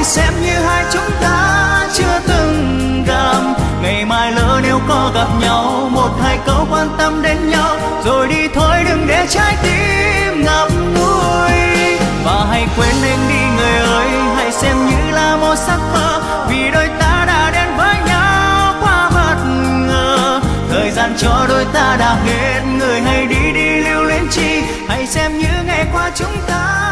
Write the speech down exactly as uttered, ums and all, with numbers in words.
hãy xem như hai chúng ta chưa từng gặp. Ngày mai lỡ nếu có gặp nhau, một hai câu quan tâm đến nhau, rồi đi thôi đừng để trái tim ngậm ngùi. Và hãy quên anh đi người ơi, hãy xem như là một giấc mơ, vì đôi ta đã đến với nhau quá bất ngờ. Thời gian cho đôi ta đã hết, người hãy đi đi lưu luyến chi, hãy xem như ngày qua chúng ta